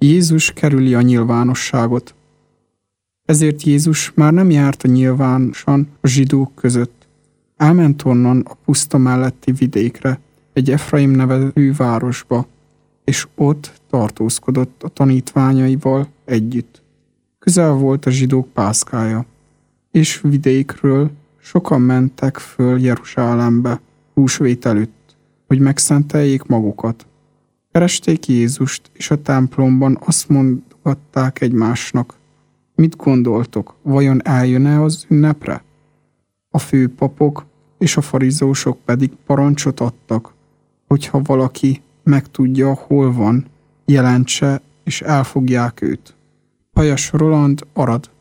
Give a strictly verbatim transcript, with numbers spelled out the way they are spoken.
Jézus kerüli a nyilvánosságot. Ezért Jézus már nem járt a nyilvánosan a zsidók között. Elment onnan a puszta melletti vidékre, egy Efraim nevező városba, és ott tartózkodott a tanítványaival együtt. Közel volt a zsidók pászkája, és vidékről sokan mentek föl Jeruzsálembe húsvét előtt, hogy megszenteljék magukat. Keresték Jézust, és a templomban azt mondogatták egymásnak: mit gondoltok, vajon eljön-e az ünnepre? A főpapok és a farizósok pedig parancsot adtak, hogyha valaki megtudja, hol van, jelentse, és elfogják őt. Hajas Roland, Arad.